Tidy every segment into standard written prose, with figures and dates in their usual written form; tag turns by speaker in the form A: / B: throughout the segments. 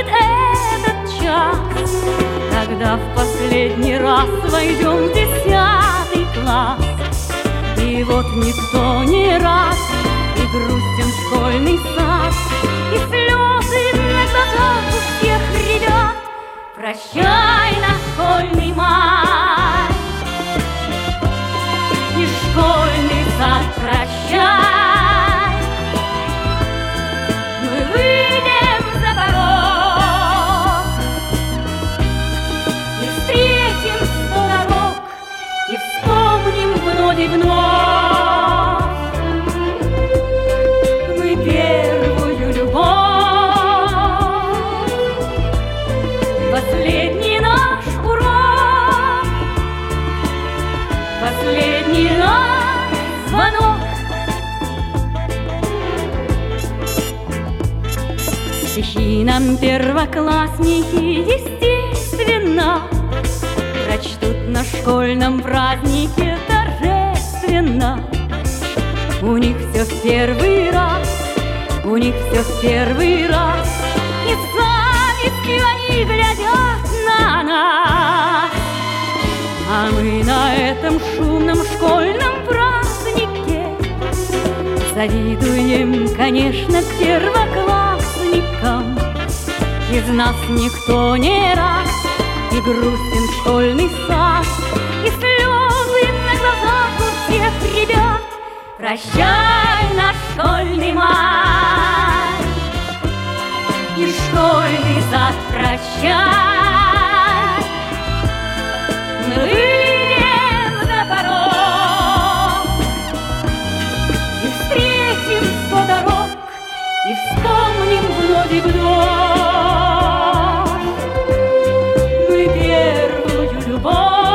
A: этот час, когда в последний раз войдем в 10 класс. И вот никто не рад, и грустен школьный сад, и слезы на глазах у всех ребят. Прощай, наш школьный май, и школьный сад прощай. Мы выйдем за порог и встретим 100 дорог, и вспомним вновь и вновь мы первую любовь. Последний наш урок, последний наш звонок. Стихи нам первоклассники, естественно, прочтут на школьном празднике торжественно. У них все в первый раз, у них все в первый раз, и с завистью они глядят на нас. А мы на этом шумном школьном празднике завидуем, конечно, первоклассникам. Из нас никто не рад, и грустен школьный сад, и слезы на глазах у всех ребят. Прощай, наш школьный май, и школьный сад прощай. Мы выйдем за порог и встретим 100 дорог, и вспомним вновь и вновь мы первую любовь.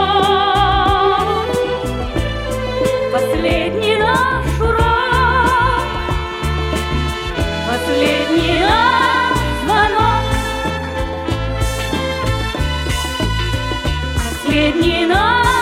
A: Последний наш урок, последний наш звонок, последний наш